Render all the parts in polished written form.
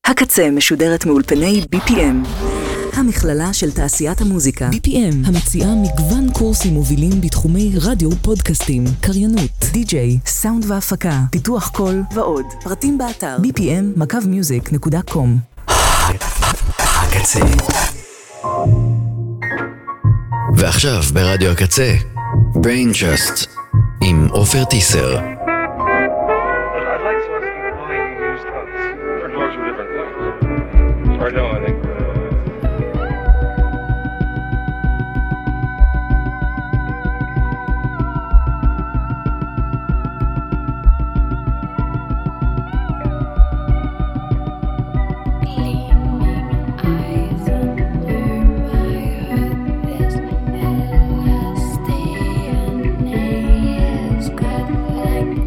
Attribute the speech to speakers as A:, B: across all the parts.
A: הקצה משודרת מאולפני BPM, המכללה של תעשיית המוזיקה.
B: BPM, המציעה מגוון קורסים מובילים בתחומי רדיו, פודקאסטים, קריינות, די-ג'יי,
A: סאונד והפקה, פיתוח קול ועוד. פרטים באתר bpm.music.com.
C: הקצה. ועכשיו ברדיו הקצה, Brain Trust עם עופר טיסר.
D: Or no, I think
E: Like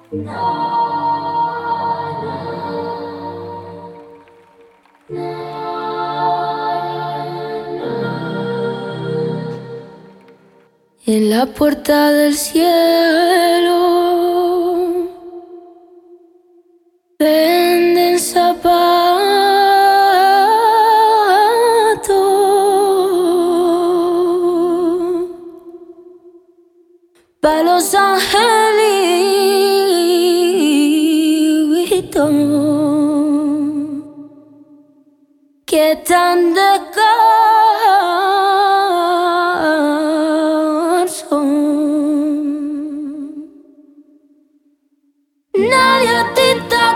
D: En la puerta del cielo venden zapatos para los angelitos que están descalzos. Nadie te ha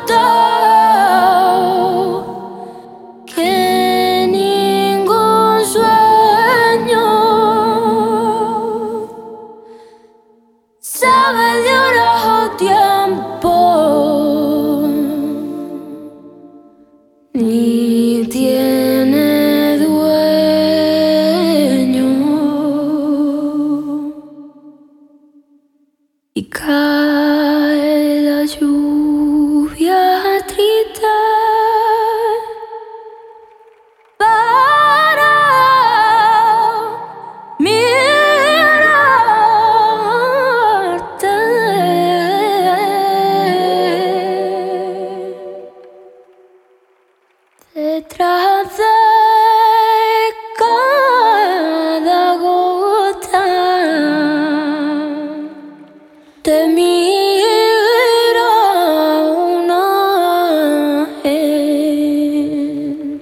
D: contado que ningún sueño sabe de horas o tiempo, ni tiene dueño. Y cae la lluvia triste para mirarte. Detrás de cada gota te mira un ángel.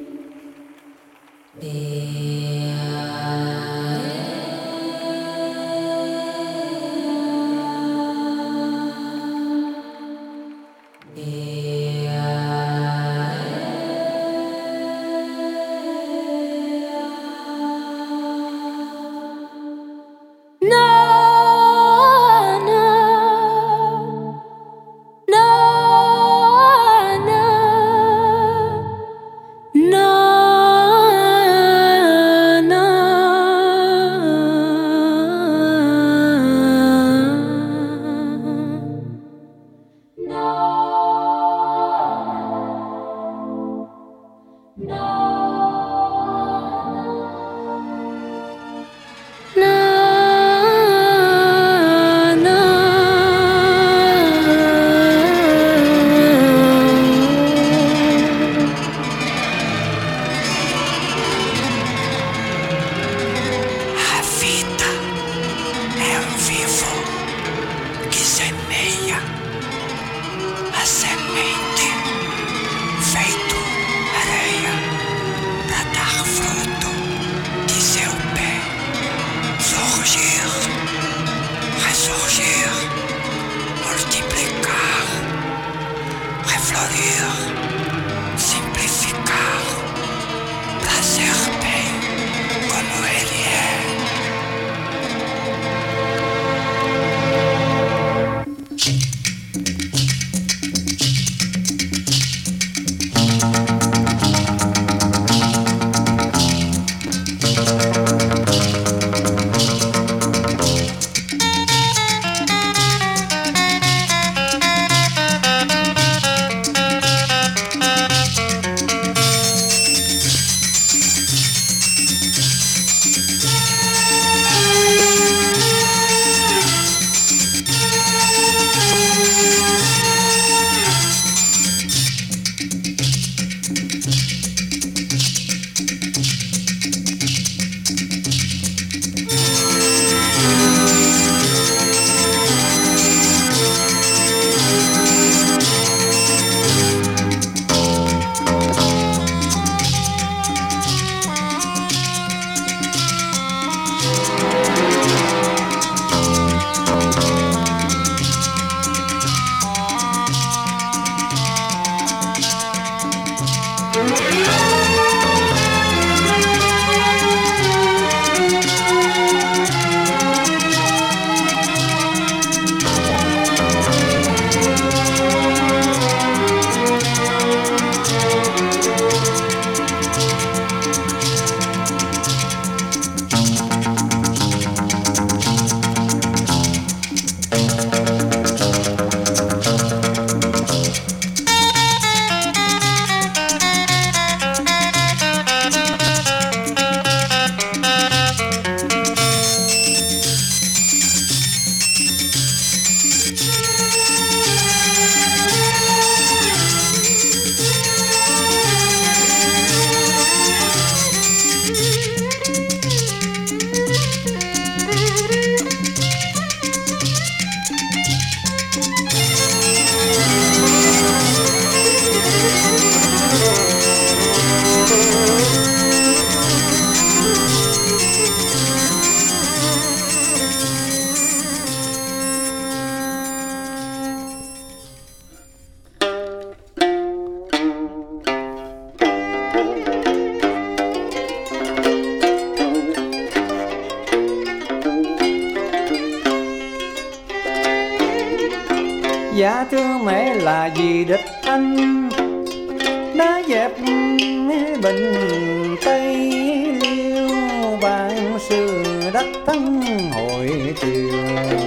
E: Dạ thưa mẹ là vì địch anh đã dẹp bình Tây Liêu, vạn sự đắc thắng hội triều.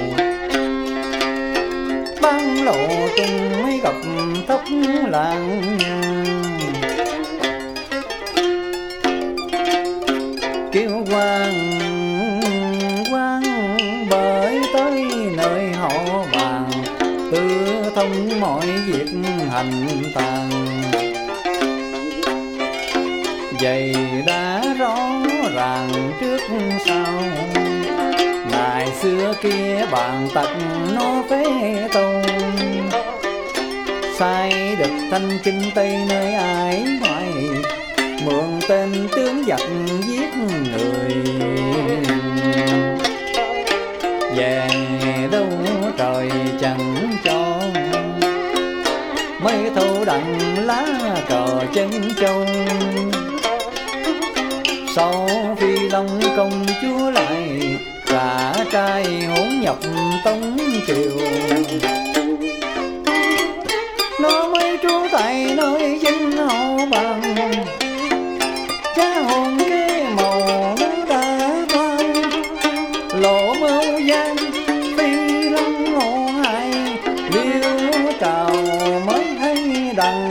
E: Ban lộ tung mới gặp thốc làng kêu quan bởi tới nơi họ bàn, tư thông mọi việc hành tàn. Vậy đã rõ ràng trước sau, ngày xưa kia bàn tật nó phế tôn. Sai địch thanh kinh Tây nơi ải ngoại, mượn tên tướng giặc giết người. Về đâu trời chẳng cho, mấy thâu đặng lá cờ chân châu. Sau Phi Long công chúa lại, cả trai hỗn nhập Tống triều. Nó mới trú tại nơi dinh họ bằng, cha hồn kế màu nó đã toan. Lộ mưu gian Phi Long ngộ hại, liêu trào mới hay đặng.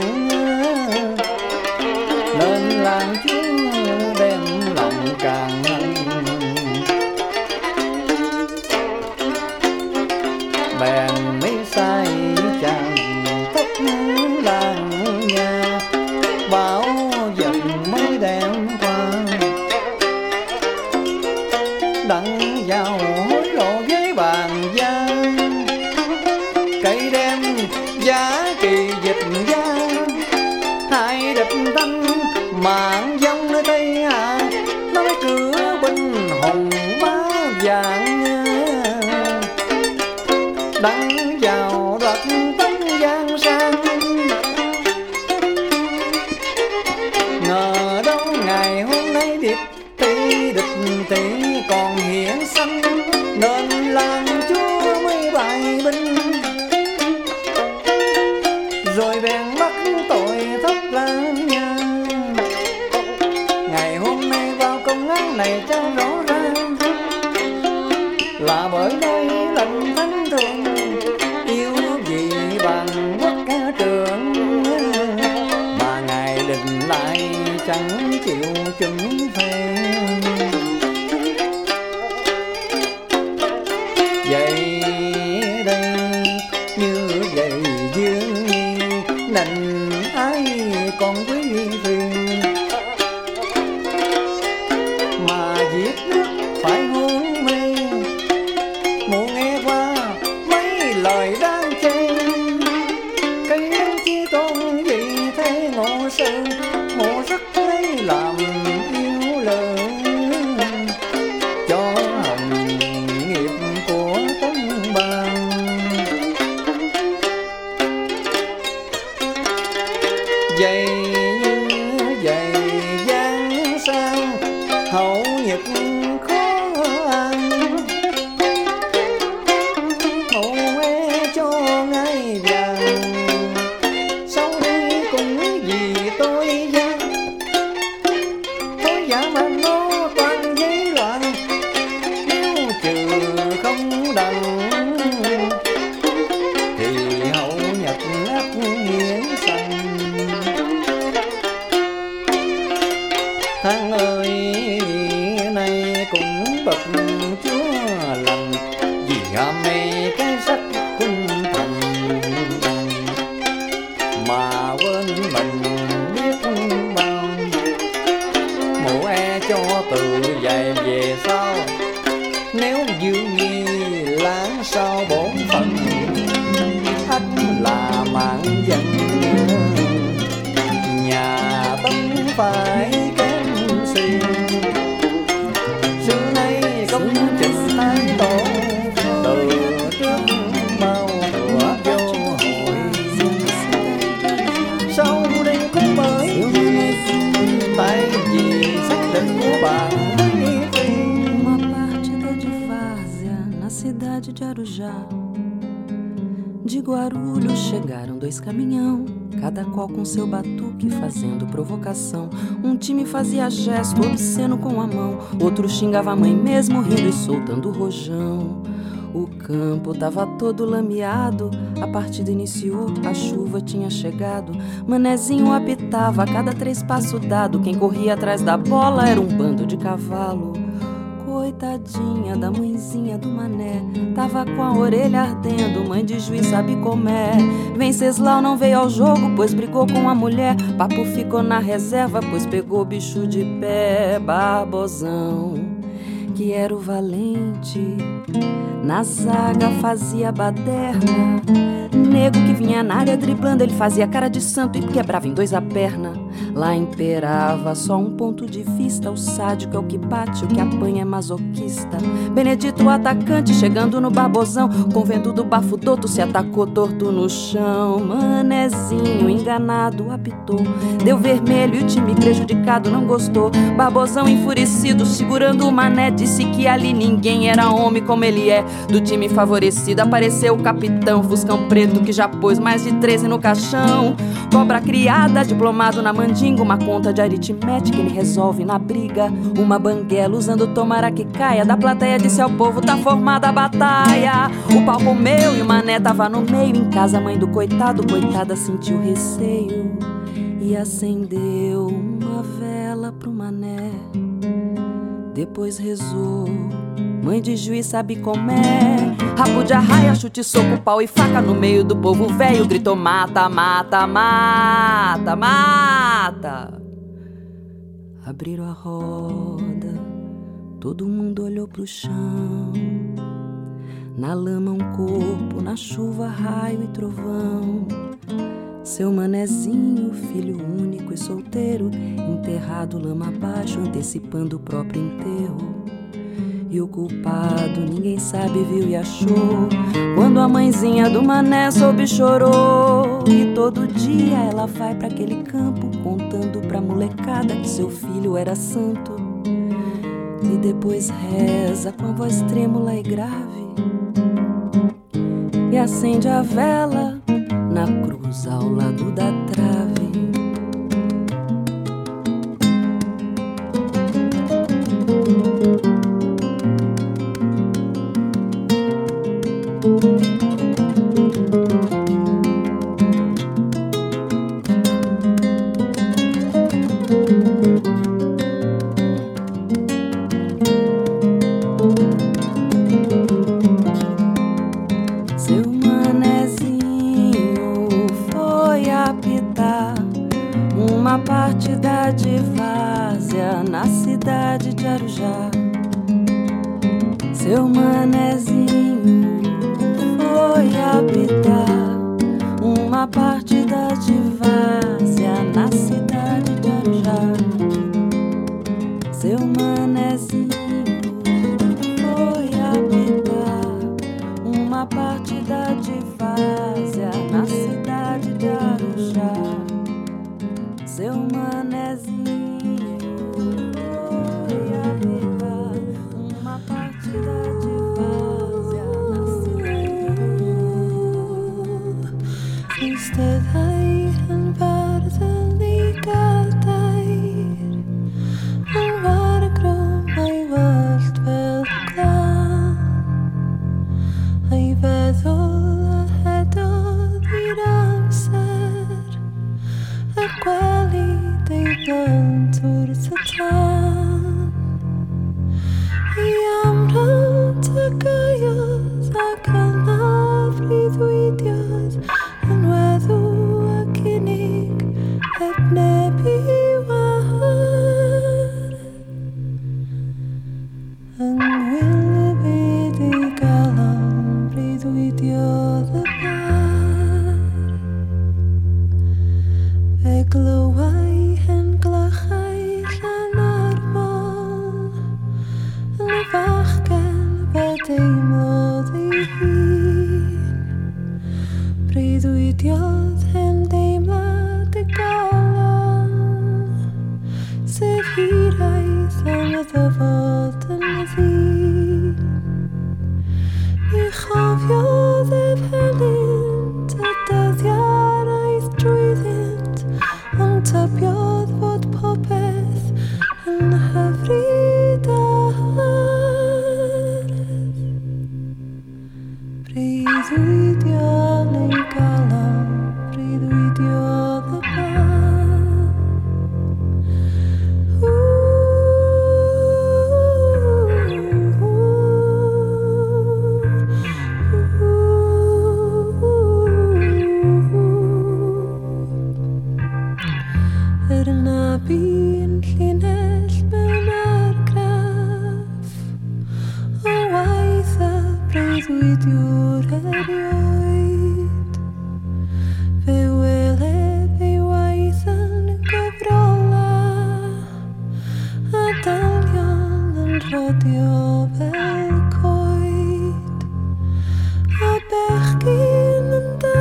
E: Nên làm chúa đem lòng càng hăng, bèn mấy sai chàng tất làng nhà. Bảo vật mới đem qua, đặng vào hối lộ với bàn gia. Cây đem giá kỳ dịch gia, hai địch thanh mạng dông nơi Tây Hạ. Nói cửa binh hùng bá vàng, đặng vào đoạt tấn giang sang. Ngờ đâu ngày hôm nay địch tỷ còn hiển sanh, nên làm chúa mới bại binh. Rồi bèn bắt tội thất lang nha. Ngày hôm nay vào công án này cho rõ ràng, là bởi đây lệnh thánh thượng yêu gì bằng quốc ca trưởng. Mà ngài định lại chẳng chịu chuẩn phê. Vậy đây như vậy dương nghi, nành ai còn quý phiền. Mà giết nước phải hôn mê, mụ nghe qua mấy lời đáng chê. Cây chi tôn vì thế ngộ sự, mụ rất lấy làm yêu lời. Cho hồng nghiệp của tấn bang, vậy như vậy giang sang hậu nhật khó ăn. Mụ nghe cho ngai vàng, sau đây cũng vì tôi gian. Tôi giả mà nó toàn giấy loạn, nếu trừ không đặng thì hậu nhật ác hiển sanh. Thằng ơi này cũng bậc chúa lành, vì ham mê cái sắc khung thành. Mà quên mình biết bao, mụ e cho từ dài về sau. Nếu dương nghi láng sau bổn phận, ắt là mạng dân. Nhà Tống phải kém xiên, xưa nay công trình thái tổ. Từ trước bao thuở vô hội, sau đây cũng bởi vì tại vì xác định của bạn.
F: Cidade de Arujá, De Guarulhos chegaram 2 caminhão, cada qual com seu batuque fazendo provocação. Um time fazia gesto obsceno com a mão, outro xingava a mãe mesmo rindo e soltando rojão. O campo tava todo lameado, a partida iniciou, a chuva tinha chegado. Manezinho apitava a cada 3 passos dado, quem corria atrás da bola era um bando de cavalo. Coitadinha da mãezinha do Mané, tava com a orelha ardendo, mãe de juiz sabe como é. Venceslau não veio ao jogo, pois brigou com a mulher. Papo ficou na reserva, pois pegou bicho de pé. Barbosão, que era o valente, na zaga fazia baderna. Nego que vinha na área driblando, ele fazia cara de santo e quebrava em 2 a perna. Lá imperava só um ponto de vista, o sádico é o que bate, o que apanha é masoquista. Benedito o atacante chegando no Barbosão, com vento do bafudoto se atacou torto no chão. Manezinho enganado apitou, deu vermelho e o time prejudicado não gostou. Barbosão enfurecido segurando o Mané, disse que ali ninguém era homem como ele é. Do time favorecido apareceu o capitão, Fuscão preto que já pôs mais de 13 no caixão. Cobra criada, diplomado na mandinga, uma conta de aritmética ele resolve na briga. Uma banguela usando tomara que caia, da plateia disse ao povo, tá formada a batalha. O pau comeu e o Mané tava no meio, em casa a mãe do coitado, coitada sentiu receio e acendeu uma vela pro Mané. Depois rezou, mãe de juiz sabe como é. Rabo de arraia, chute, soco, pau e faca no meio do povo velho. Gritou mata, mata, mata, mata. Abriram a roda, todo mundo olhou pro chão. Na lama um corpo, na chuva raio e trovão. Seu Manezinho, filho único e solteiro, enterrado lama abaixo, antecipando o próprio enterro. E o culpado ninguém sabe, viu e achou, quando a mãezinha do Mané soube chorou. E todo dia ela vai pra aquele campo, contando pra molecada que seu filho era santo. E depois reza com a voz trêmula e grave, e acende a vela na cruz ao lado da trave. Seu Manezinho foi apitar uma partida de várzea na cidade de Arujá. Seu Manezinho foi apitar uma partida de várzea na cidade de Arujá. Seu Manezinho foi apitar uma partida de várzea na cidade. Instead en världen lika dyr, en var grom ei völd vel glad. Ei feddwl a hedodd i'r amser, y gwelid ei blant wrth y tan. I amrant y gaiodd ac anafriddwydiad, yn weddw ac unig heb neb i war. Yng ngwylbyd ei galam breuddwydiodd y bar. Fe glywai hen glychau llan ar môl, yn y fachgen fe deimlodd ei hun. Breuddwydiodd hen deimlad y galon, sef hiraeth am y ddyfod yn y ddyn. Ni chofiodd ef helyn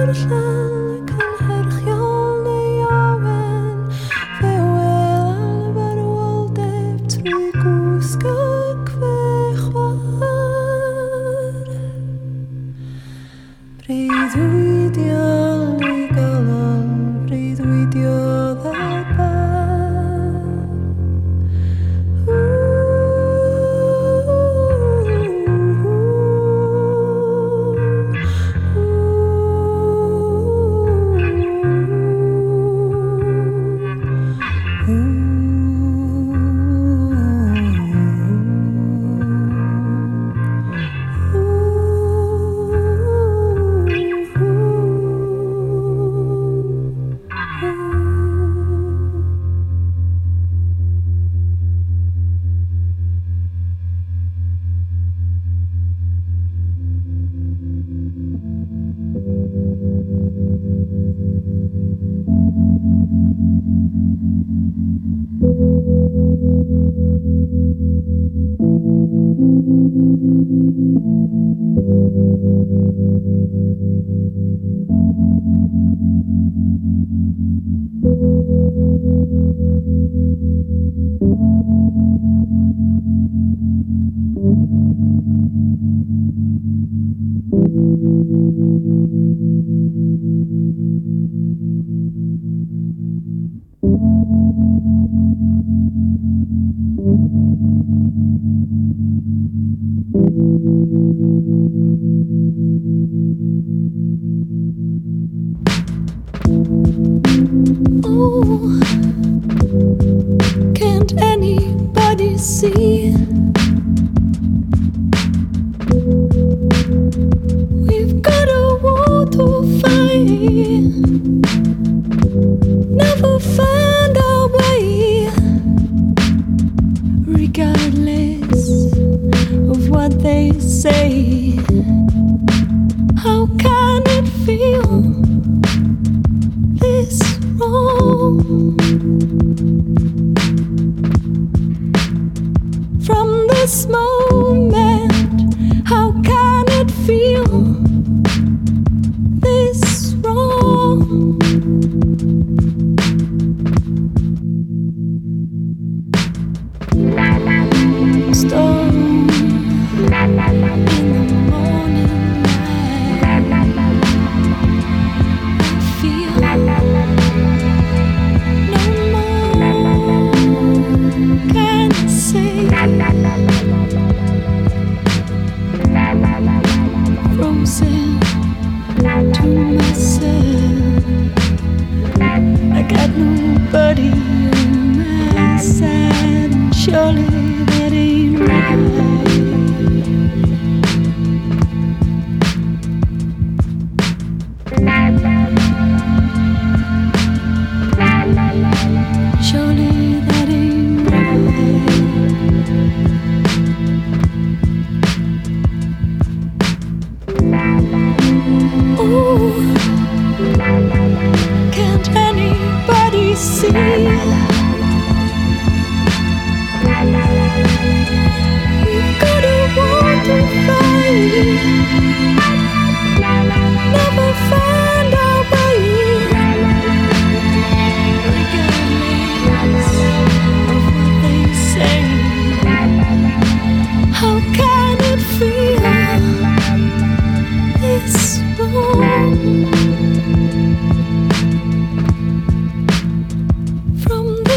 D: From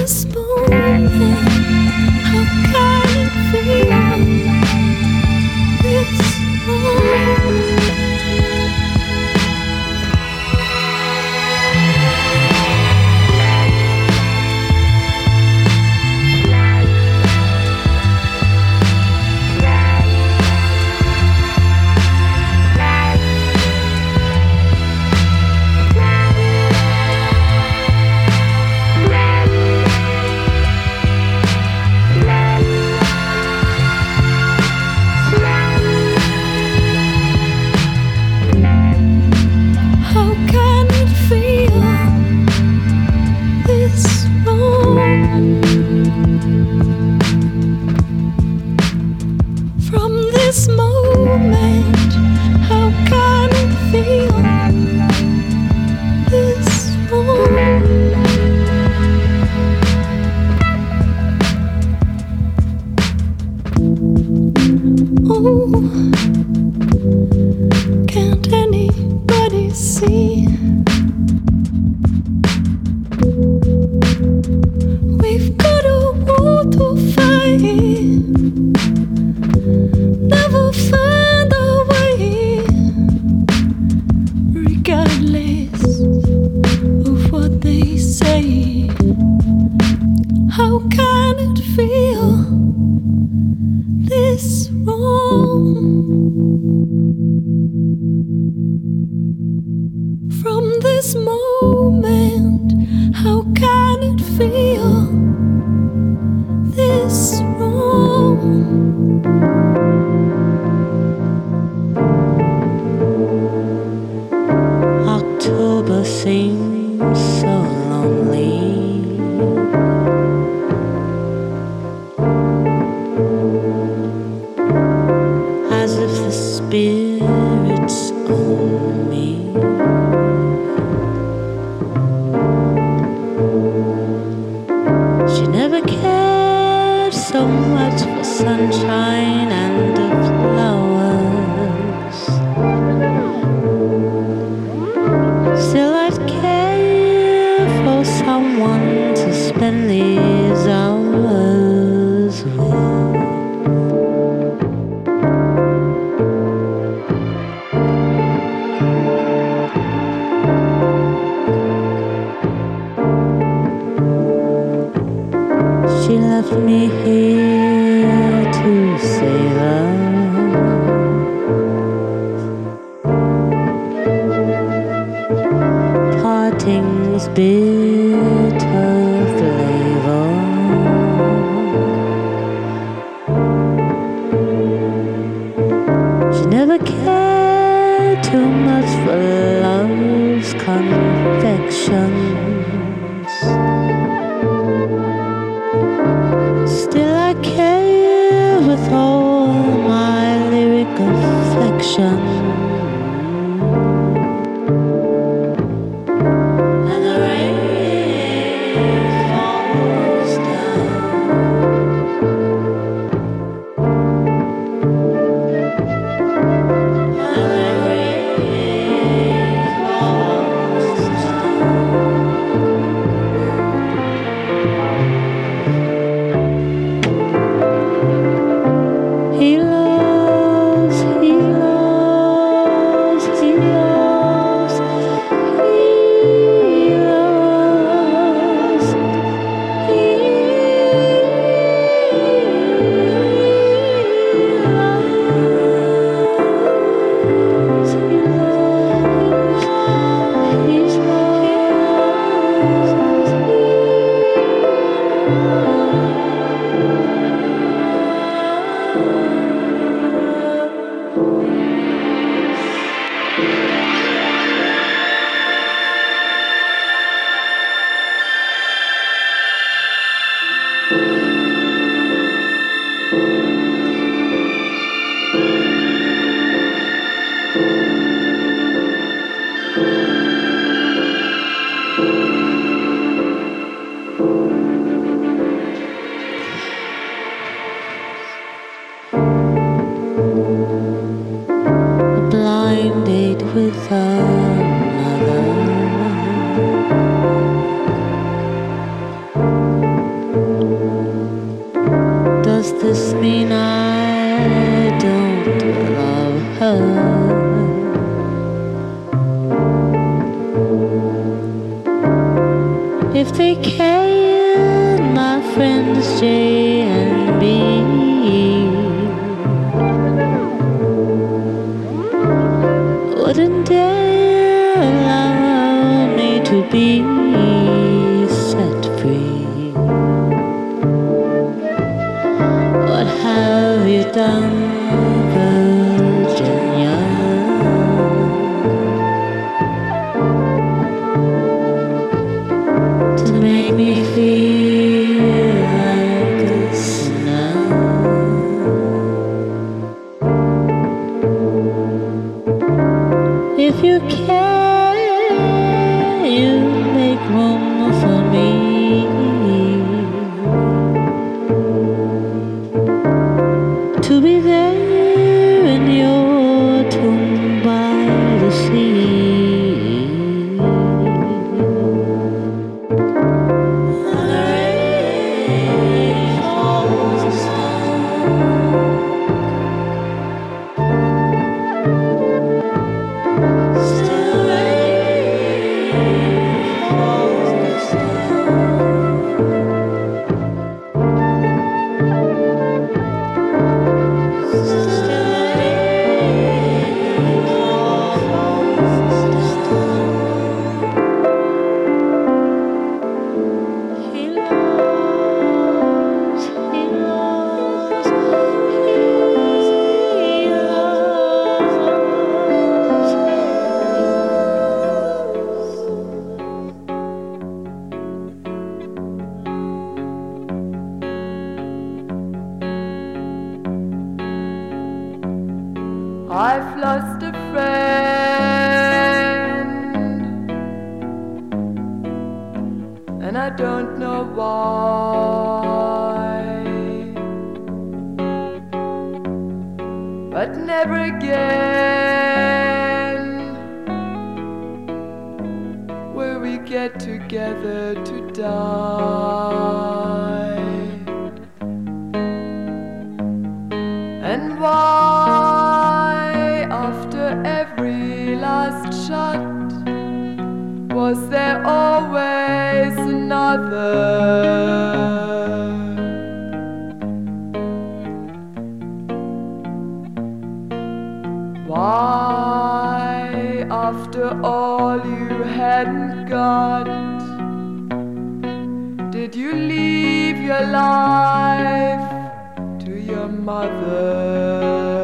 D: this moment, how can it feel this wrong? October seems so lonely. As if the spirits own me. She never cared so much for sunshine and the flowers. Still I'd care for someone to spend these hours with. She left me here to savor. Parting's bitter flavor. She never cared too much for love's confections. Still I care with all my lyric affection. And the rain falls down. And the rain falls down. He loves, he loves, he loves, he loves, he blind date with another. Does this mean I don't love her? If they can, my friends J and B wouldn't dare allow me to be set free. What have you done, Virginia? To make me feel like this now. If you can, you make room for me. To be there in your tomb by the sea. And the rain falls down. Still rain falls down.
G: and I don't know why. But never again will we get together to die. And why, after every last shot, was there always another? Why, after all you hadn't got, did you leave your life to your mother?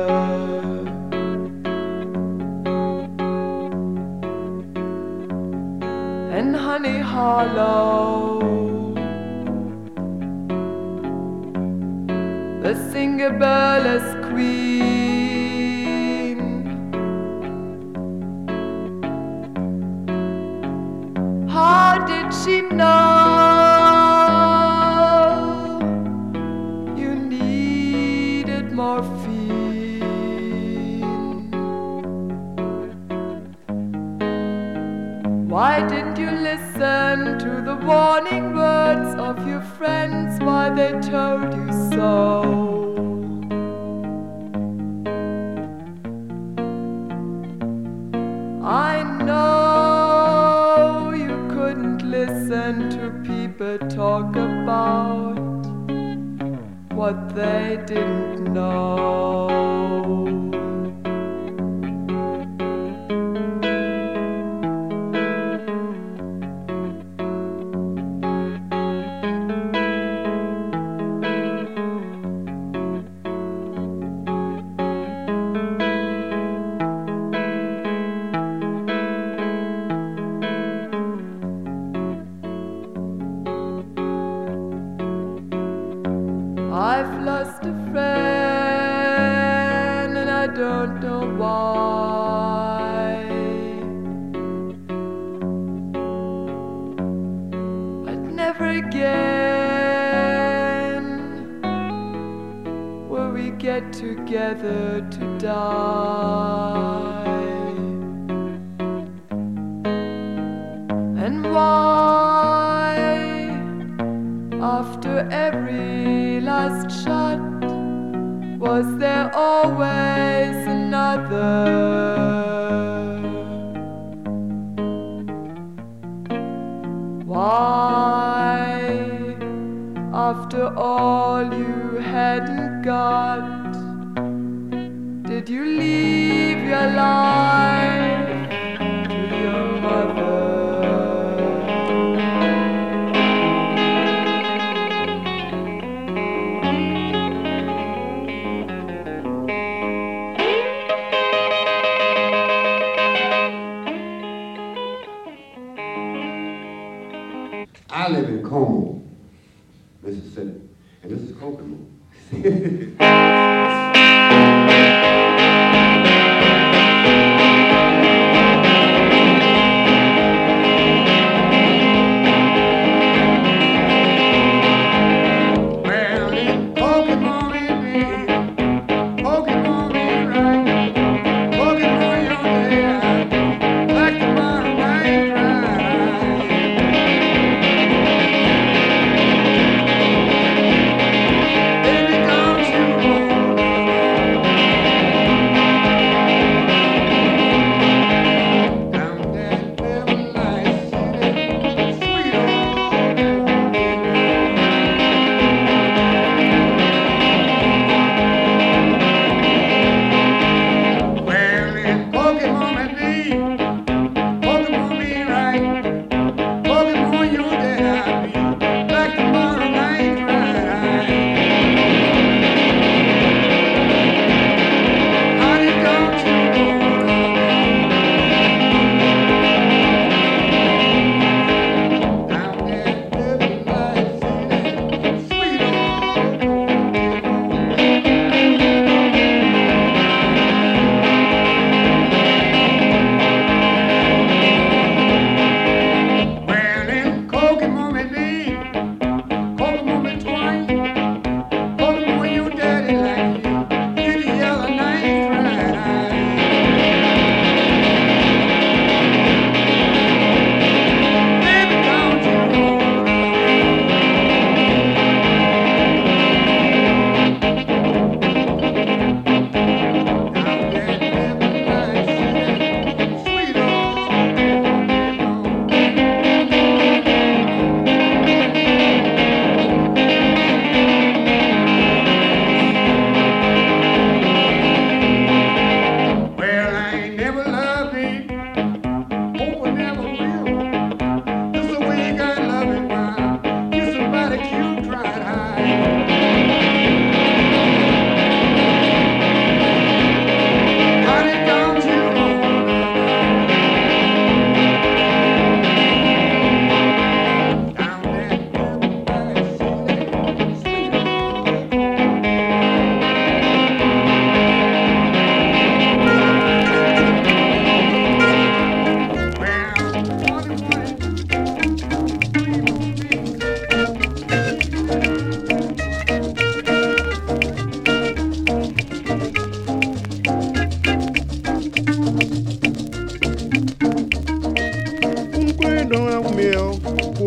G: And Honey Hollow, the singer burlesque queen, how did she know you needed morphine? Why didn't you listen to the warning words of your friends while they told you so? I know you couldn't listen to people talk about what they didn't know. I've lost a friend and I don't know why. But never again will we get together to die. And why, after every last shot, was there always another? Why, after all you hadn't got, did you leave your life to your mother?
H: I live in Como, Mississippi, and this is Kokomo. Well, in Kokomo it be, Kokomo be right, Kokomo your day out, like the bottom rain dry. Baby, don't you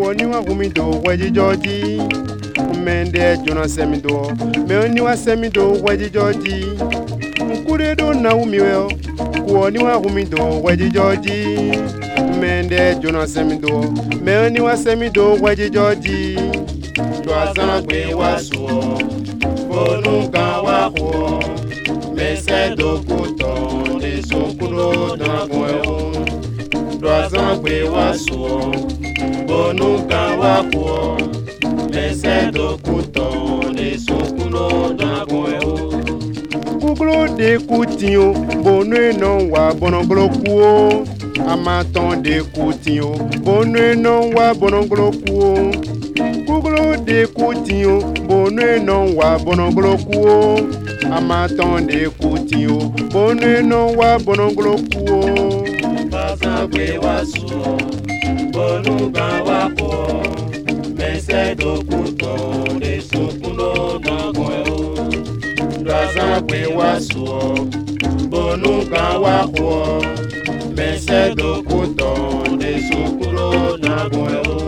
I: kuoni wa humido waji joji mende jona semido meoni wa semido waji joji mkure do na umiweo kuoni wa humido waji joji mende jona semido meoni wa semido waji joji twazana gbe wasuo bonu kan wa ho mese do kuton de sokulo dragon e twazana gbe wasuo bonu kan wa ho mese do kuton de sokulo dragon e kuglo de kutinho bonu no wa bononglo kuo amaton de kutinho bonu no wa bononglo kuo kuglo de kutinho bonu no wa bononglo kuo amaton de kutinho bonu no wa bononglo kuo baza gbe wasu bonu ga wa ko mese do kuton de sokulo dragon e o baza gbe wasu bonu ga wa ko mese do kuton de sokulo dragon e o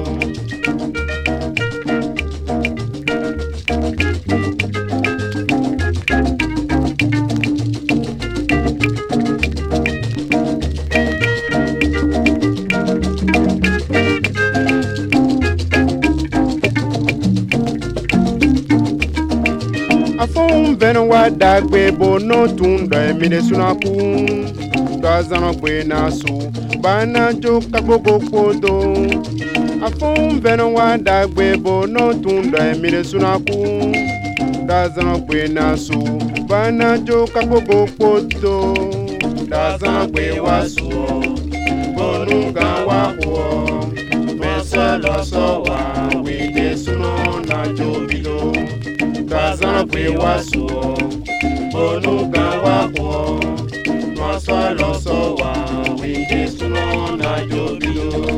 I: afon ben wa dagbe bono tunda emide sunaku twazana gbe nasu bana jo kagogo kodo afon ben wa dagbe bono tunda emide sunaku twazana gbe nasu bana jo kagogo kodo twazana gbe wasu bonu ga wa ko mesa lo so wa we de suno na jo bilo twazana gbe wasu bonu ga wa ko masa lo so wa we de suno na jo bilo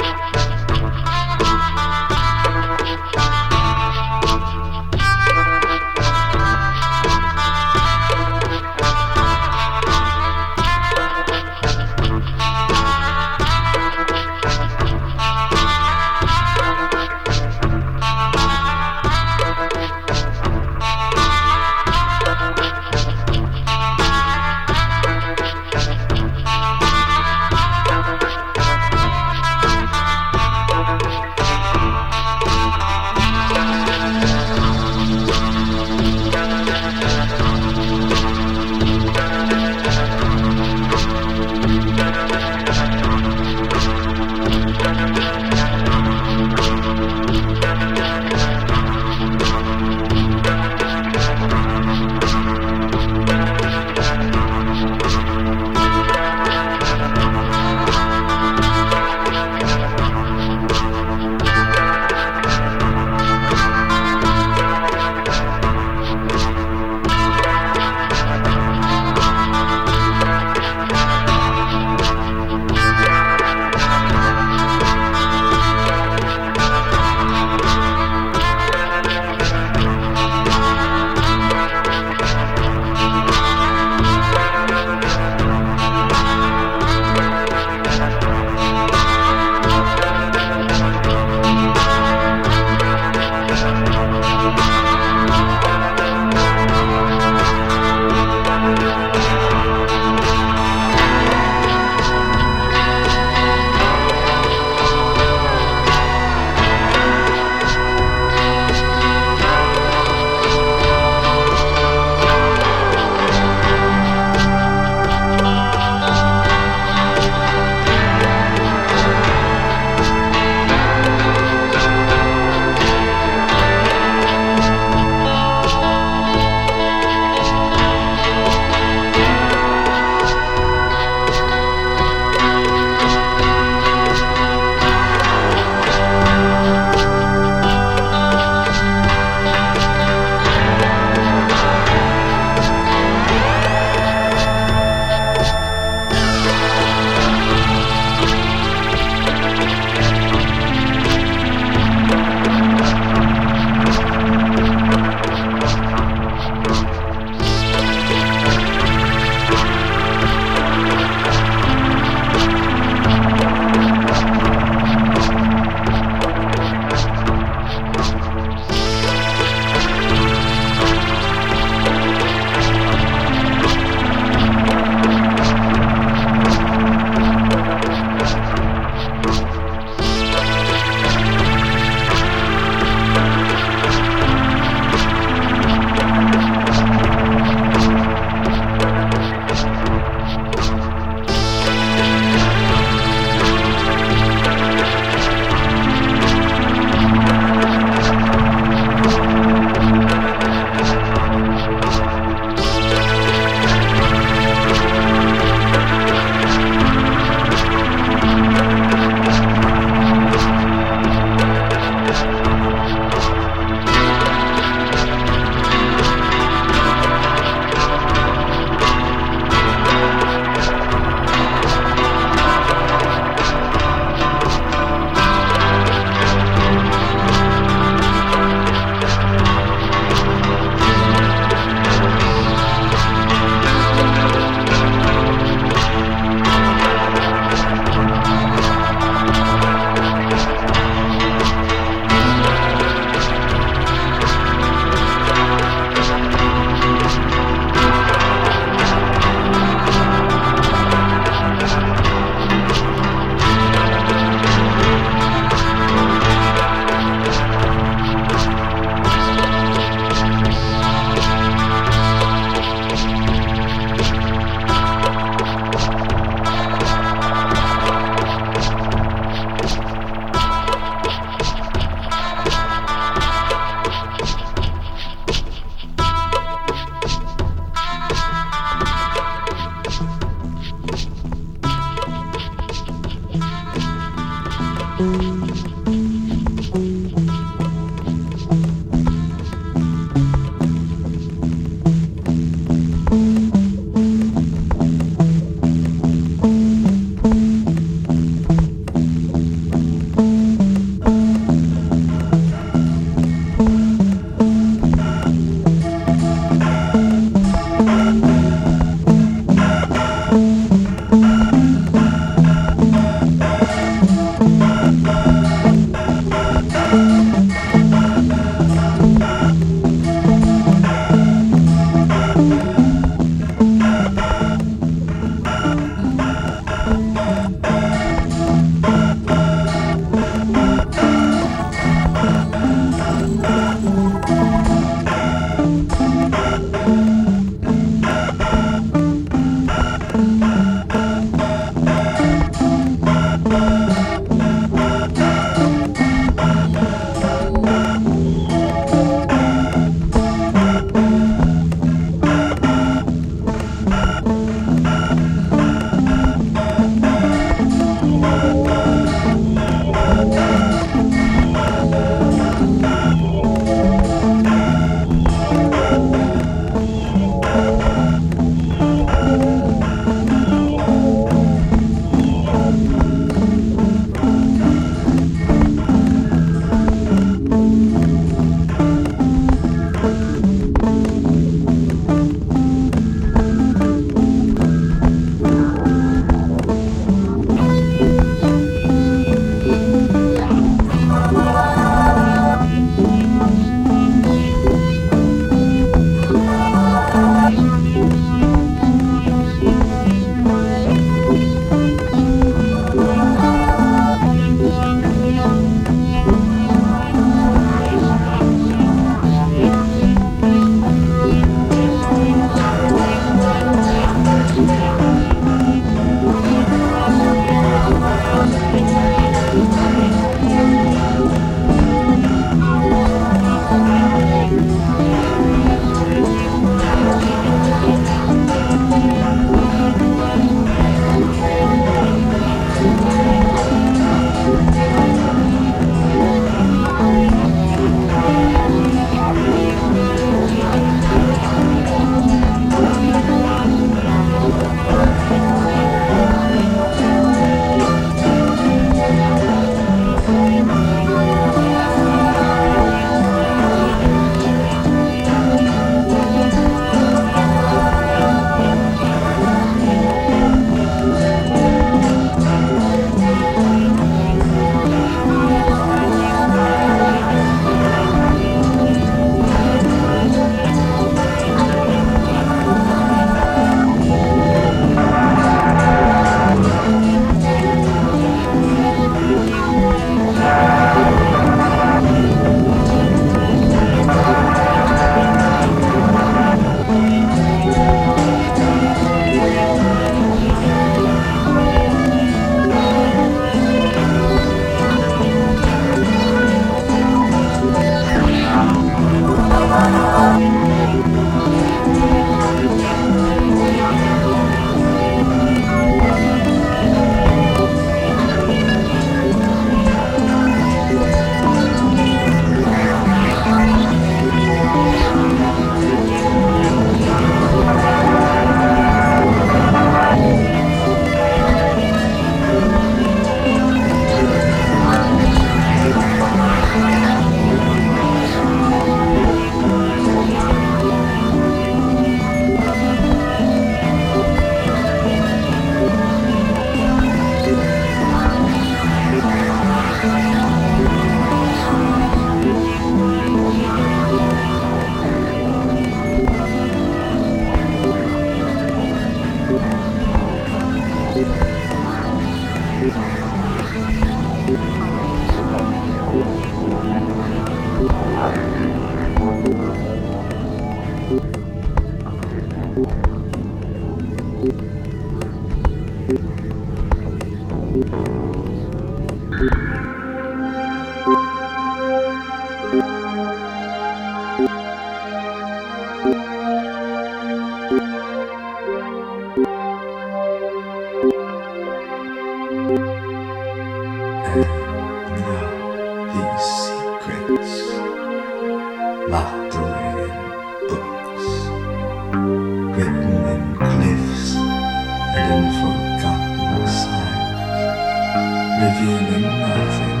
J: secrets locked away in books, written in cliffs and in forgotten signs, revealing nothing.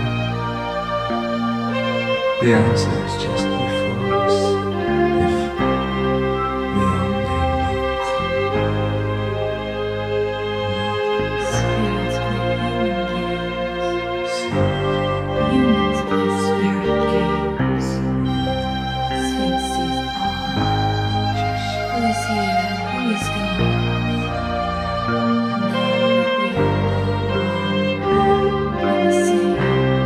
J: The answer is just before us, if we only look.
D: Spirits play human games. Humans play spirit games. Sphinx sees all. Who is here and who is gone? Now that we are all one and the same.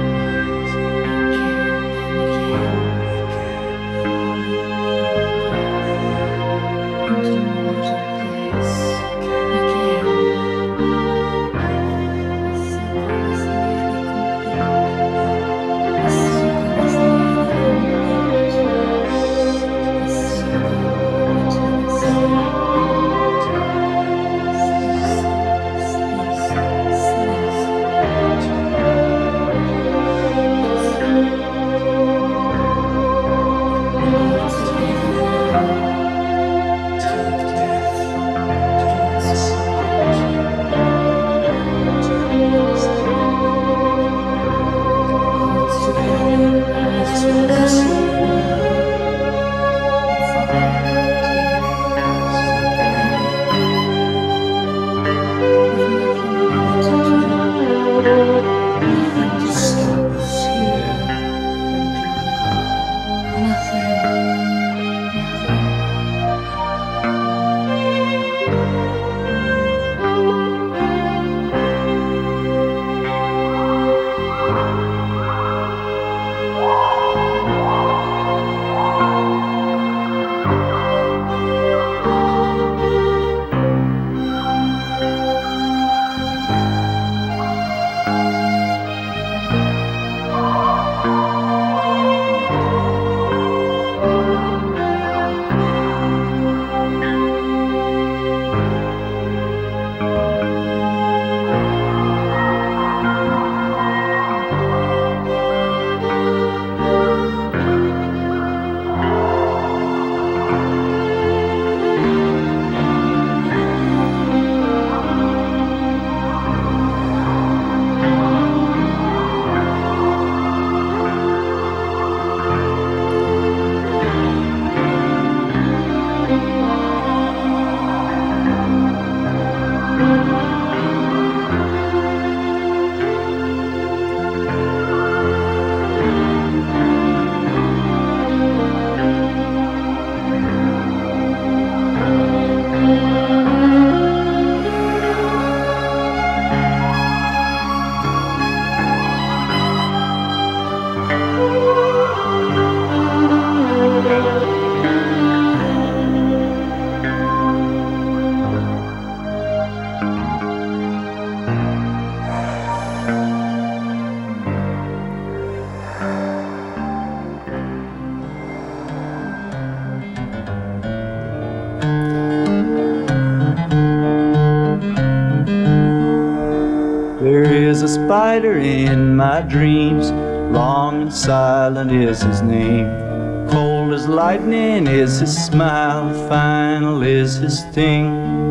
E: There's a spider in my dreams, long and silent is his name. Cold as lightning is his smile, final is his sting.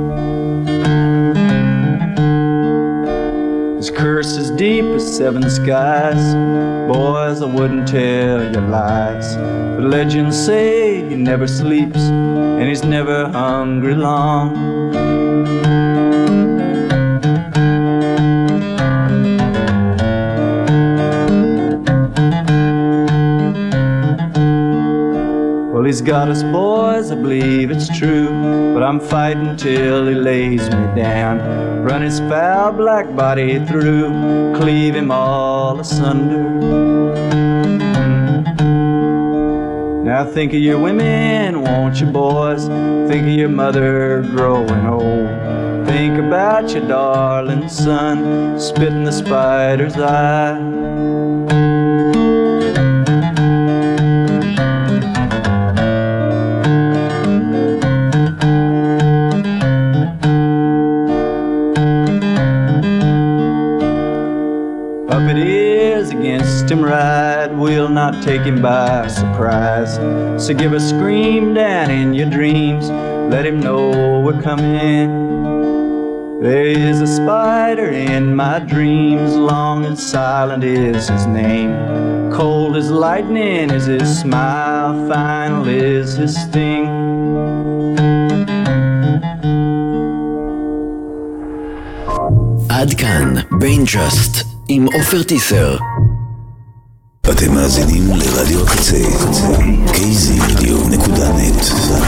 E: His curse is deep as seven skies. Boys, I wouldn't tell you lies, but legends say he never sleeps and he's never hungry long. Well, he's got us boys, I believe it's true, but I'm fighting till he lays me down. Run his foul black body through, cleave him all asunder. Now think of your women, won't you boys? Think of your mother growing old. Think about your darling son, spit in the spider's eye. is against him right will not take him by surprise. So give a scream down in your dreams, let him know we're coming. There is a spider in my dreams, long and silent is his name. Cold as lightning is his smile, final is his sting.
C: עד כאן, ביינג'אסט, עם עופר טיסר.
K: אתם מאזינים לרדיו הקצה, kzradio.net.